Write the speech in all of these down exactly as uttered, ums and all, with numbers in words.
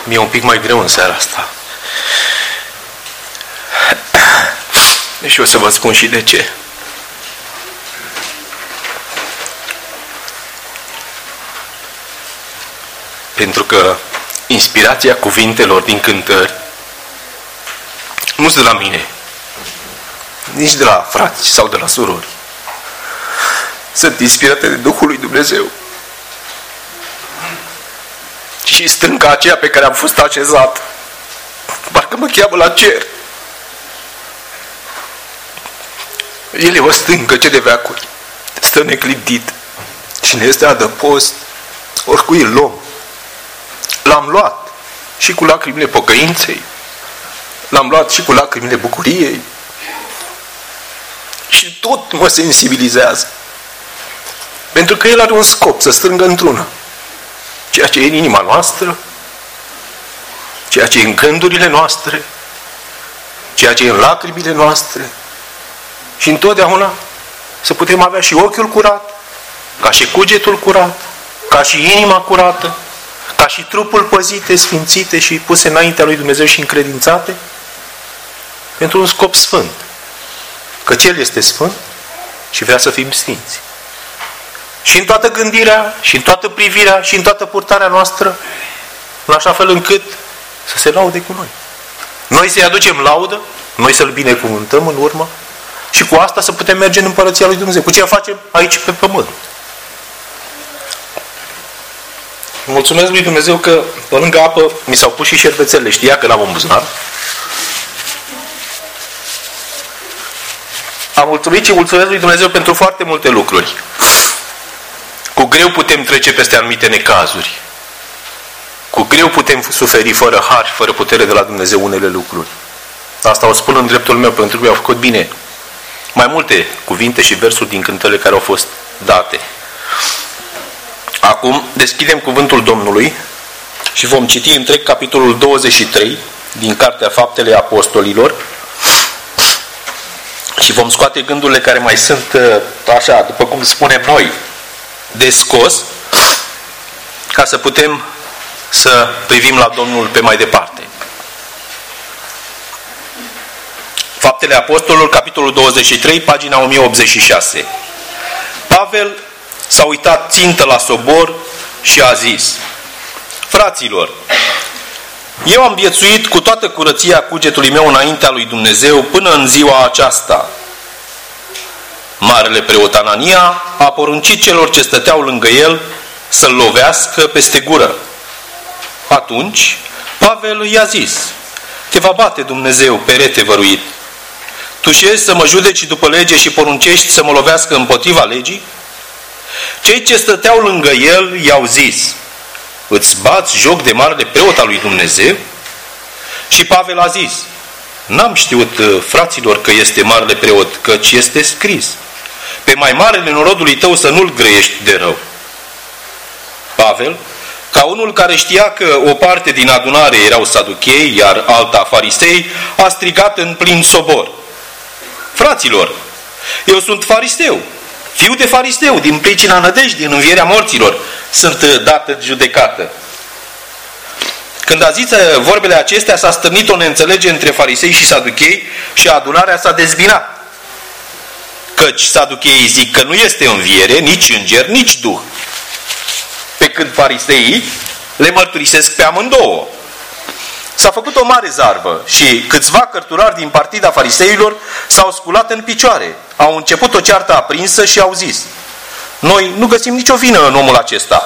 mi-e un pic mai greu în seara asta. Și o să vă spun și de ce. Pentru că inspirația cuvintelor din cântări nu sunt de la mine, nici de la frați sau de la surori. Sunt inspirate de Duhul lui Dumnezeu. Și stânca aceea pe care am fost așezat, parcă mă cheamă la cer. El e o stâncă ce de veacuri, stă neclintit și ne este adăpost, oricui îl luăm. L-am luat și cu lacrimile pocăinței, l-am luat și cu lacrimile bucuriei și tot mă sensibilizează. Pentru că el are un scop, să strângă într-una ceea ce e în inima noastră, ceea ce e în gândurile noastre, ceea ce e în lacrimile noastre și întotdeauna să putem avea și ochiul curat, ca și cugetul curat, ca și inima curată, ca și trupul păzite, sfințite și puse înaintea lui Dumnezeu și încredințate pentru un scop sfânt. Căci El este sfânt și vrea să fim sfinți. Și în toată gândirea, și în toată privirea, și în toată purtarea noastră, în așa fel încât să se laude cu noi. Noi să-i aducem laudă, noi să-L binecuvântăm în urmă și cu asta să putem merge în Împărăția lui Dumnezeu. Cu ce facem aici pe pământ. Mulțumesc lui Dumnezeu că pe lângă apă mi s-au pus și șervețele. Știa că l-am în buzunar. Am mulțumit și mulțumesc lui Dumnezeu pentru foarte multe lucruri. Cu greu putem trece peste anumite necazuri. Cu greu putem suferi fără har și fără putere de la Dumnezeu unele lucruri. Asta o spun în dreptul meu, pentru că mi-au făcut bine mai multe cuvinte și versuri din cântările care au fost date. Acum deschidem cuvântul Domnului și vom citi întreg capitolul douăzeci și trei din Cartea Faptele Apostolilor și vom scoate gândurile care mai sunt așa, după cum spunem noi, de scos, ca să putem să privim la Domnul pe mai departe. Faptele Apostolilor, capitolul douăzeci și trei, pagina o mie optzeci și șase. Pavel s-a uitat țintă la sobor și a zis: fraților, eu am viețuit cu toată curăția cugetului meu înaintea lui Dumnezeu până în ziua aceasta. Marele preot Anania a poruncit celor ce stăteau lângă el să-l lovească peste gură. Atunci Pavel i-a zis: te va bate Dumnezeu, perete văruit. Tu șezi să mă judeci după lege și poruncești să mă lovească împotriva legii? Cei ce stăteau lângă el i-au zis: îți bați joc de marele preot al lui Dumnezeu? Și Pavel a zis: n-am știut, fraților, că este marele preot, căci este scris: pe mai marele norodului tău să nu-l grăiești de rău. Pavel, ca unul care știa că o parte din adunare erau saduchei, iar alta farisei, a strigat în plin sobor: fraților, eu sunt fariseu, fiu de fariseu, din pricina nădejdii în învierea morților sunt dată judecată. Când a zis vorbele acestea, s-a stârnit o neînțelegere între farisei și saduchei și adunarea s-a dezbinat. Căci saducheii zic că nu este înviere, nici înger, nici duh. Pe când fariseii le mărturisesc pe amândouă. S-a făcut o mare zarvă și câțiva cărturari din partida fariseilor s-au sculat în picioare. Au început o ceartă aprinsă și au zis: noi nu găsim nicio vină în omul acesta.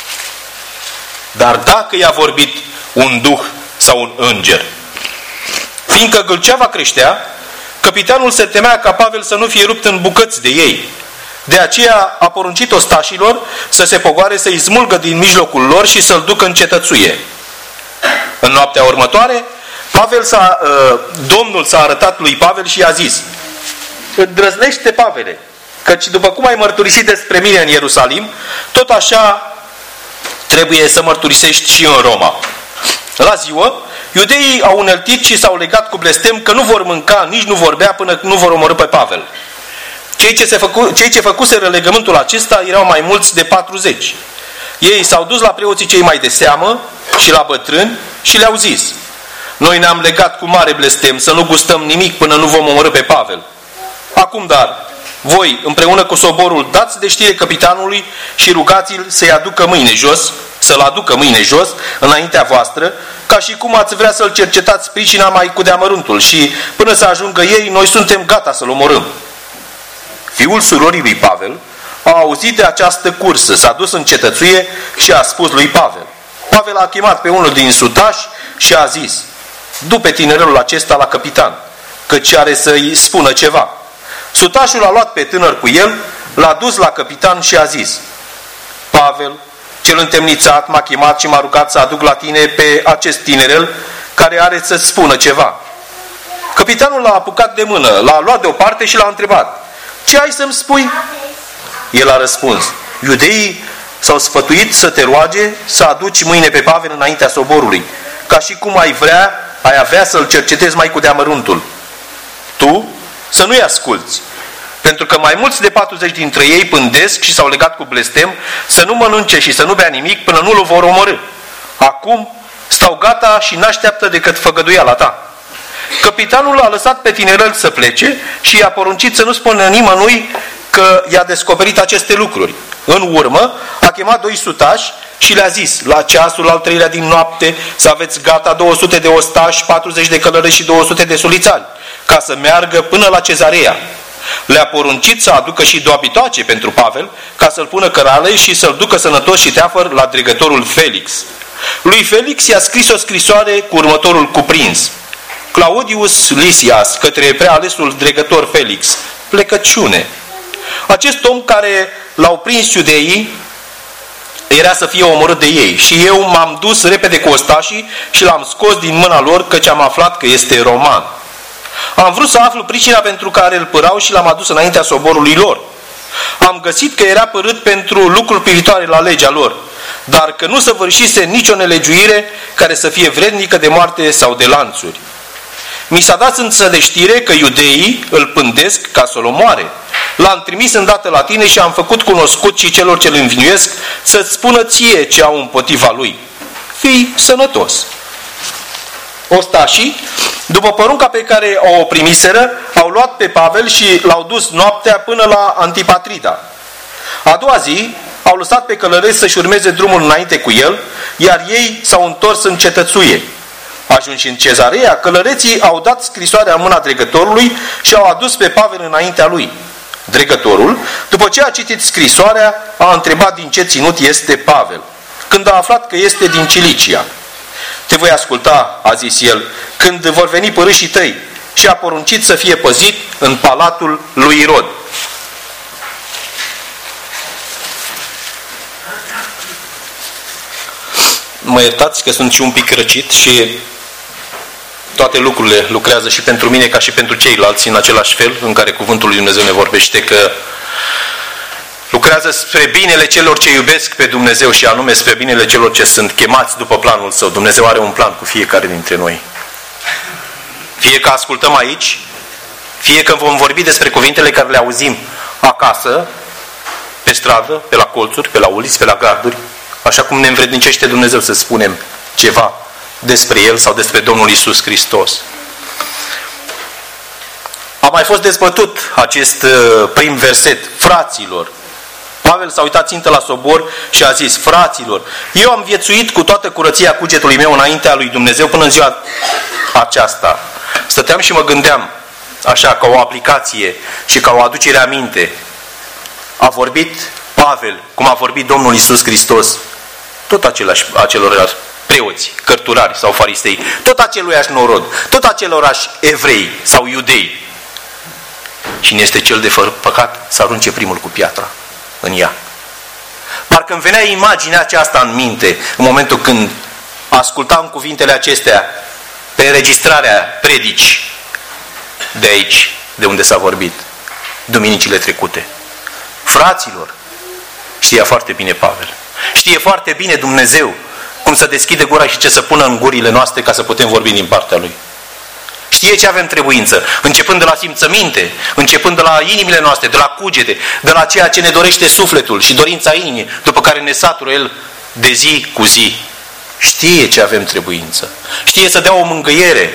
Dar dacă i-a vorbit un duh sau un înger? Fiindcă gâlceava creștea, căpitanul se temea ca Pavel să nu fie rupt în bucăți de ei. De aceea a poruncit ostașilor să se pogoare, să-i smulgă din mijlocul lor și să-l ducă în cetățuie. În noaptea următoare, Pavel s-a, uh, Domnul s-a arătat lui Pavel și i-a zis: îndrăznește, Pavele, căci după cum ai mărturisit despre mine în Ierusalim, tot așa trebuie să mărturisești și în Roma. La ziua, iudeii au înălțit și s-au legat cu blestem că nu vor mânca, nici nu vor bea până nu vor omorî pe Pavel. Cei ce, se făcu, cei ce făcuseră legământul acesta erau mai mulți de patruzeci. Ei s-au dus la preoții cei mai de seamă și la bătrâni și le-au zis: noi ne-am legat cu mare blestem să nu gustăm nimic până nu vom omorî pe Pavel. Acum dar, voi, împreună cu soborul, dați de știre capitanului și rugați-l să-i aducă mâine jos, să-l aducă mâine jos, înaintea voastră, ca și cum ați vrea să-l cercetați pricina mai cu deamăruntul și până să ajungă ei, noi suntem gata să-l omorâm. Fiul surorii lui Pavel a auzit de această cursă, s-a dus în cetățuie și a spus lui Pavel. Pavel a chemat pe unul din sutași și a zis: du-pe tinerelul acesta la capitan, căci are să-i spună ceva. Sutașul a luat pe tânăr cu el, l-a dus la capitan și a zis: Pavel, cel întemnițat, m-a chemat și m-a rugat să aduc la tine pe acest tinerel care are să-ți spună ceva. Capitanul l-a apucat de mână, l-a luat deoparte și l-a întrebat: ce ai să-mi spui? El a răspuns: iudeii s-au sfătuit să te roage să aduci mâine pe Pavel înaintea soborului, ca și cum ai vrea, ai avea să-l cercetezi mai cu deamăruntul. Tu să nu-i asculți, pentru că mai mulți de patruzeci dintre ei pândesc și s-au legat cu blestem să nu mănânce și să nu bea nimic până nu-l vor omorî. Acum stau gata și n-așteaptă decât făgăduiala ta. Capitanul a lăsat pe tinerel să plece și i-a poruncit să nu spună nimănui că i-a descoperit aceste lucruri. În urmă a chemat doi sutași și le-a zis: la ceasul al treilea din noapte să aveți gata două sute de ostași, patruzeci de călăreți și două sute de solițari, ca să meargă până la Cezarea. Le-a poruncit să aducă și dobitoace pentru Pavel, ca să-l pună cărale și să-l ducă sănătos și teafăr la dregătorul Felix. Lui Felix i-a scris o scrisoare cu următorul cuprins: Claudius Lisias, către prealesul dregător Felix, plecăciune. Acest om care l-au prins iudeii era să fie omorât de ei și eu m-am dus repede cu ostașii și l-am scos din mâna lor, căci am aflat că este roman. Am vrut să aflu pricina pentru care îl părau și l-am adus înaintea soborului lor. Am găsit că era părât pentru lucruri privitoare la legea lor, dar că nu săvârșise nicio nelegiuire care să fie vrednică de moarte sau de lanțuri. Mi s-a dat însă de știre că iudeii îl pândesc ca să-l omoare. L-am trimis îndată la tine și am făcut cunoscut și celor ce îl învinuiesc să-ți spună ție ce au împotriva lui. Fii sănătos. Ostașii, după porunca pe care o primiseră, au luat pe Pavel și l-au dus noaptea până la Antipatrida. A doua zi au lăsat pe călăreți să-și urmeze drumul înainte cu el, iar ei s-au întors în cetățuie. Ajunși în Cezarea, călăreții au dat scrisoarea în mâna dregătorului și au adus pe Pavel înaintea lui. Dregătorul, după ce a citit scrisoarea, a întrebat din ce ținut este Pavel. Când a aflat că este din Cilicia: te voi asculta, a zis el, când vor veni părâșii tăi, și a poruncit să fie păzit în palatul lui Irod. Mă iertați că sunt și un pic răcit și toate lucrurile lucrează și pentru mine ca și pentru ceilalți în același fel în care cuvântul lui Dumnezeu ne vorbește, că lucrează spre binele celor ce iubesc pe Dumnezeu și anume spre binele celor ce sunt chemați după planul Său. Dumnezeu are un plan cu fiecare dintre noi. Fie că ascultăm aici, fie că vom vorbi despre cuvintele care le auzim acasă, pe stradă, pe la colțuri, pe la uliți, pe la garduri, așa cum ne învrednicește Dumnezeu să spunem ceva despre El sau despre Domnul Iisus Hristos. A mai fost dezbătut acest prim verset: fraților. Pavel s-a uitat țintă la sobor și a zis: fraților, eu am viețuit cu toată curăția cugetului meu înaintea lui Dumnezeu până în ziua aceasta. Stăteam și mă gândeam, așa, ca o aplicație și ca o aducere aminte. A vorbit Pavel, cum a vorbit Domnul Iisus Hristos, tot același, acelor preoți, cărturari sau farisei, tot aceluiași norod, tot acelorași evrei sau iudei. Cine este cel de fără păcat, să arunce primul cu piatra în ea. Parcă îmi venea imaginea aceasta în minte în momentul când ascultam cuvintele acestea pe înregistrarea predici de aici, de unde s-a vorbit duminicile trecute. Fraților, știa foarte bine Pavel, știe foarte bine Dumnezeu cum să deschide gura și ce să pună în gurile noastre ca să putem vorbi din partea Lui. Știe ce avem trebuință, începând de la simțăminte, începând de la inimile noastre, de la cugete, de la ceea ce ne dorește sufletul și dorința inimii, după care ne satură El de zi cu zi. Știe ce avem trebuință. Știe să dea o mângâiere.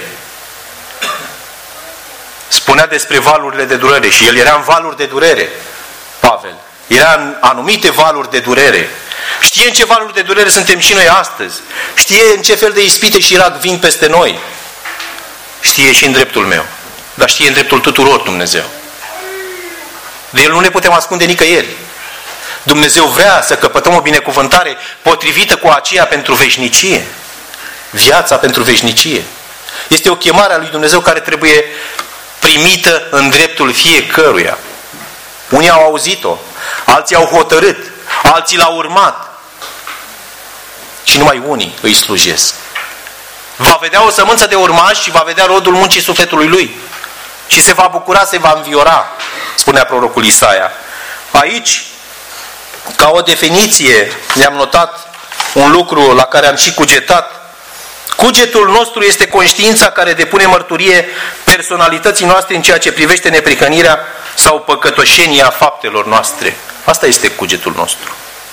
Spunea despre valurile de durere și el era în valuri de durere, Pavel. Era în anumite valuri de durere. Știe în ce valuri de durere suntem și noi astăzi. Știe în ce fel de ispite și rac vin peste noi. Știe și în dreptul meu. Dar știe în dreptul tuturor Dumnezeu. De El nu ne putem ascunde nicăieri. Dumnezeu vrea să căpătăm o binecuvântare potrivită cu aceea pentru veșnicie. Viața pentru veșnicie. Este o chemare a lui Dumnezeu care trebuie primită în dreptul fiecăruia. Unii au auzit-o, alții au hotărât, alții l-au urmat. Și numai unii îi slujesc. Va vedea o sămânță de urmași și va vedea rodul muncii sufletului lui. Și se va bucura, se va înviora, spunea prorocul Isaia. Aici, ca o definiție, ne-am notat un lucru la care am și cugetat. Cugetul nostru este conștiința care depune mărturie personalității noastre în ceea ce privește neprihănirea sau păcătoșenia faptelor noastre. Asta este cugetul nostru.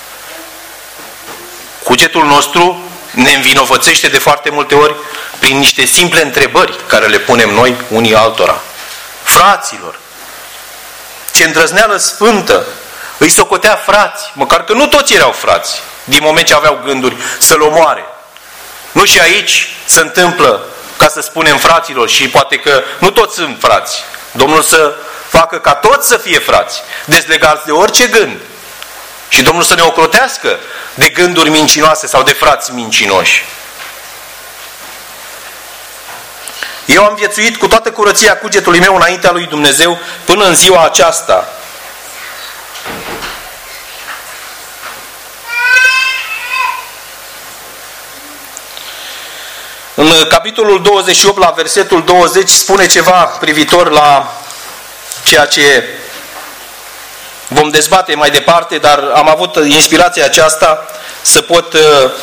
Cugetul nostru ne învinovățește de foarte multe ori prin niște simple întrebări care le punem noi unii altora. Fraților, ce îndrăzneală sfântă îi socotea frați, măcar că nu toți erau frați, din moment ce aveau gânduri să-l omoare. Nu și aici se întâmplă, ca să spunem fraților, și poate că nu toți sunt frați. Domnul să facă ca toți să fie frați, dezlegați de orice gând. Și Domnul să ne ocrotească de gânduri mincinoase sau de frați mincinoși. Eu am viețuit cu toată curăția cugetului meu înaintea lui Dumnezeu până în ziua aceasta. În capitolul douăzeci și opt, la versetul douăzeci, spune ceva privitor la ceea ce vom dezbate mai departe, dar am avut inspirația aceasta să pot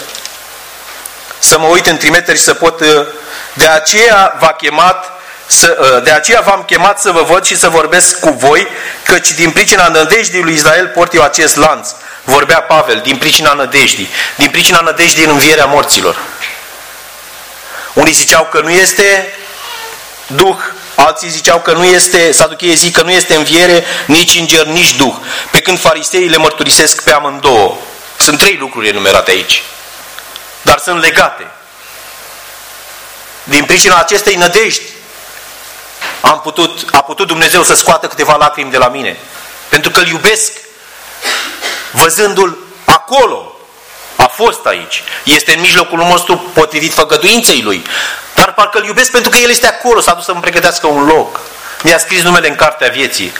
să mă uit în trimiteri și să pot. De aceea v-a chemat să, de aceea v-am chemat să vă văd și să vorbesc cu voi, căci din pricina nădejdii lui Israel port eu acest lanț. Vorbea Pavel, din pricina nădejdii, din pricina nădejdii în învierea morților. Unii ziceau că nu este Duh, alții ziceau că nu este, saducheii zic că nu este înviere, nici înger, nici Duh. Pe când fariseii le mărturisesc pe amândouă. Sunt trei lucruri enumerate aici. Dar sunt legate. Din pricina acestei nădejdi am putut, a putut Dumnezeu să scoată câteva lacrimi de la mine. Pentru că îl iubesc văzându-l acolo. A fost aici. Este în mijlocul nostru potrivit făgăduinței lui. Dar parcă îl iubesc pentru că el este acolo. S-a dus să-mi pregătească un loc. Mi-a scris numele în cartea vieții.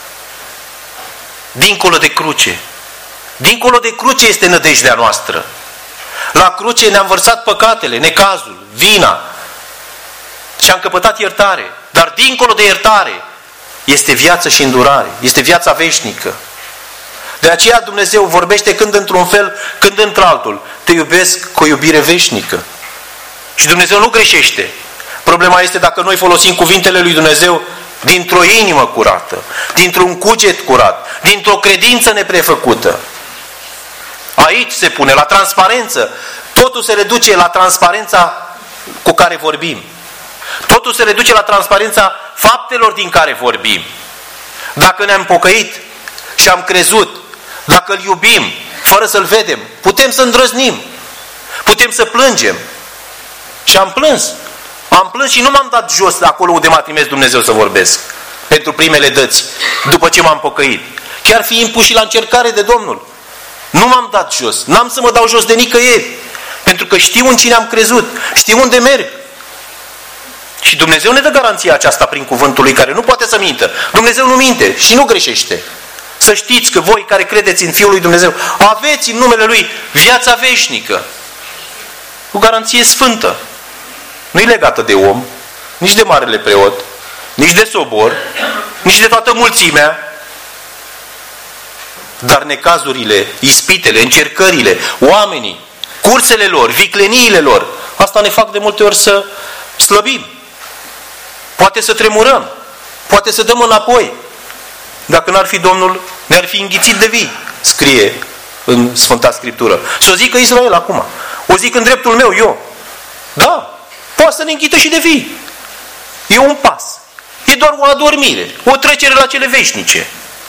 Dincolo de cruce. Dincolo de cruce este nădejdea noastră. La cruce ne-am vărsat păcatele, necazul, vina. Și am căpătat iertare. Dar dincolo de iertare este viață și îndurare. Este viața veșnică. De aceea Dumnezeu vorbește când într-un fel, când într-altul. Te iubesc cu o iubire veșnică. Și Dumnezeu nu greșește. Problema este dacă noi folosim cuvintele lui Dumnezeu dintr-o inimă curată, dintr-un cuget curat, dintr-o credință neprefăcută. Aici se pune, la transparență. Totul se reduce la transparența cu care vorbim. Totul se reduce la transparența faptelor din care vorbim. Dacă ne-am pocăit și am crezut, dacă îl iubim, fără să-l vedem, putem să îndrăznim. Putem să plângem. Și am plâns. Am plâns și nu m-am dat jos acolo unde m-a trimis Dumnezeu să vorbesc. Pentru primele dăți, după ce m-am pocăit. Chiar fiind puși la încercare de Domnul. Nu m-am dat jos. N-am să mă dau jos de nicăieri. Pentru că știu în cine am crezut. Știu unde merg. Și Dumnezeu ne dă garanția aceasta prin cuvântul lui, care nu poate să mintă. Dumnezeu nu minte și nu greșește. Să știți că voi care credeți în Fiul lui Dumnezeu aveți în numele Lui viața veșnică. Cu garanție sfântă. Nu e legată de om, nici de marele preot, nici de sobor, nici de toată mulțimea. Dar necazurile, ispitele, încercările, oamenii, cursele lor, vicleniile lor, asta ne fac de multe ori să slăbim. Poate să tremurăm, poate să dăm înapoi. Dacă n-ar fi Domnul, ne-ar fi înghițit de vii, scrie în Sfânta Scriptură. Să o zică Israel acum. O zic în dreptul meu, eu. Da, poate să ne închită și de vii. E un pas. E doar o adormire, o trecere la cele veșnice.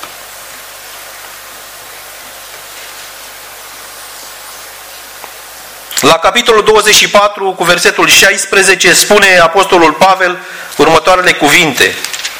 La capitolul douăzeci și patru, cu versetul șaisprezece, spune Apostolul Pavel următoarele cuvinte.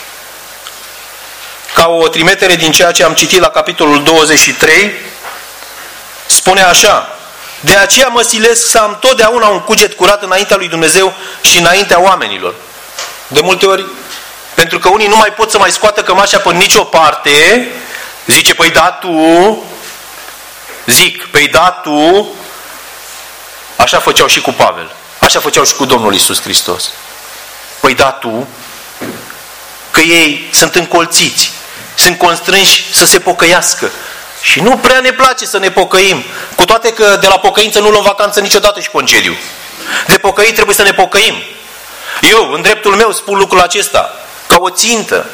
Ca o trimitere din ceea ce am citit la capitolul douăzeci și trei, spune așa: de aceea mă silesc să am totdeauna un cuget curat înaintea lui Dumnezeu și înaintea oamenilor. De multe ori, pentru că unii nu mai pot să mai scoată cămașa pe nicio parte, zice, păi da tu, zic, păi da tu, așa făceau și cu Pavel, așa făceau și cu Domnul Iisus Hristos. Păi da tu, că ei sunt încolțiți, sunt constrânși să se pocăiască. Și nu prea ne place să ne pocăim, cu toate că de la pocăință nu luăm vacanță niciodată și concediu. De pocăit trebuie să ne pocăim. Eu, în dreptul meu, spun lucrul acesta, ca o țintă.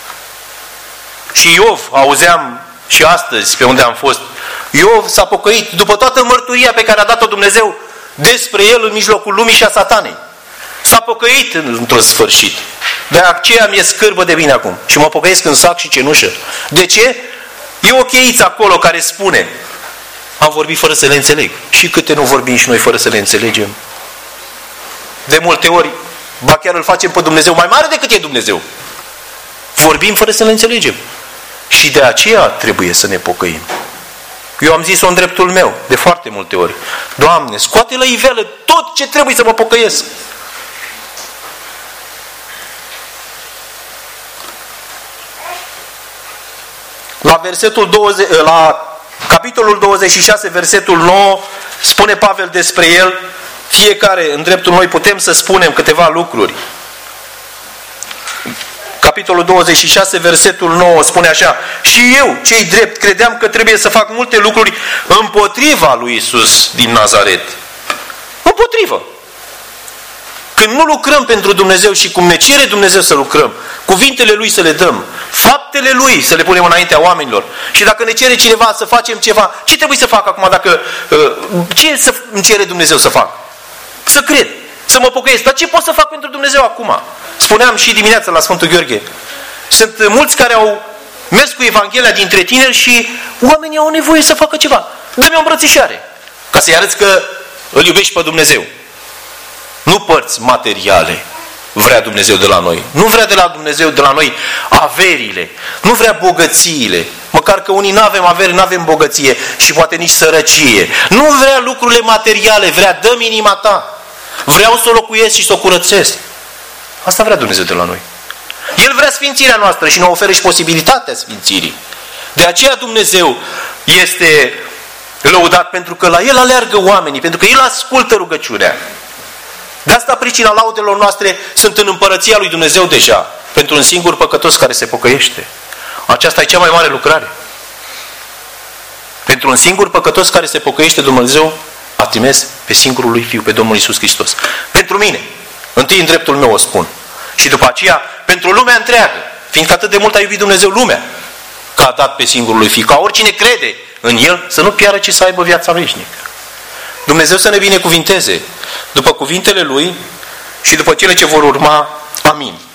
Și Iov, auzeam și astăzi pe unde am fost, Iov s-a pocăit după toată mărturia pe care a dat-o Dumnezeu despre el în mijlocul lumii și a satanei. S-a pocăit într-un sfârșit. De aceea mi-e scârbă de bine acum. Și mă pocăiesc în sac și cenușă. De ce? E o cheiță acolo care spune: am vorbit fără să le înțeleg. Și câte nu vorbim și noi fără să le înțelegem? De multe ori, ba chiar îl facem pe Dumnezeu mai mare decât e Dumnezeu. Vorbim fără să le înțelegem. Și de aceea trebuie să ne pocăim. Eu am zis-o în dreptul meu, de foarte multe ori. Doamne, scoate la iveală tot ce trebuie să mă pocăiesc. La versetul douăzeci, la capitolul douăzeci și șase, versetul nouă, spune Pavel despre el: fiecare, în dreptul noi, putem să spunem câteva lucruri. Capitolul douăzeci și șase, versetul nouă, spune așa: și eu, cei drept, credeam că trebuie să fac multe lucruri împotriva lui Iisus din Nazaret. Împotrivă. Când nu lucrăm pentru Dumnezeu și cum ne cere Dumnezeu să lucrăm, cuvintele Lui să le dăm, faptele Lui să le punem înaintea oamenilor. Și dacă ne cere cineva să facem ceva, ce trebuie să fac acum? Dacă, ce să îmi cere Dumnezeu să fac? Să cred, să mă pocăiesc. Dar ce pot să fac pentru Dumnezeu acum? Spuneam și dimineața la Sfântul Gheorghe. Sunt mulți care au mers cu Evanghelia dintre tineri și oamenii au nevoie să facă ceva. Dă-mi o îmbrățișare, ca să-i arăți că îl iubești pe Dumnezeu. Nu părți materiale vrea Dumnezeu de la noi. Nu vrea de la Dumnezeu de la noi averile. Nu vrea bogățiile. Măcar că unii nu avem avere, nu avem bogăție și poate nici sărăcie. Nu vrea lucrurile materiale, vrea dă-mi inima ta. Vreau să o locuiesc și să o curățesc. Asta vrea Dumnezeu de la noi. El vrea sfințirea noastră și ne oferă și posibilitatea sfințirii. De aceea Dumnezeu este lăudat, pentru că la El aleargă oamenii, pentru că El ascultă rugăciunea. De asta pricina laudelor noastre sunt în împărăția lui Dumnezeu deja, pentru un singur păcătos care se pocăiește. Aceasta e cea mai mare lucrare. Pentru un singur păcătos care se pocăiește, Dumnezeu a trimis pe singurul lui Fiu, pe Domnul Iisus Hristos. Pentru mine, întâi în dreptul meu o spun. Și după aceea, pentru lumea întreagă, fiindcă atât de mult a iubit Dumnezeu lumea, că a dat pe singurul lui Fiu, ca oricine crede în El să nu piară, ci să aibă viața veșnică. Dumnezeu să ne binecuvinteze după cuvintele Lui și după cele ce vor urma. Amin.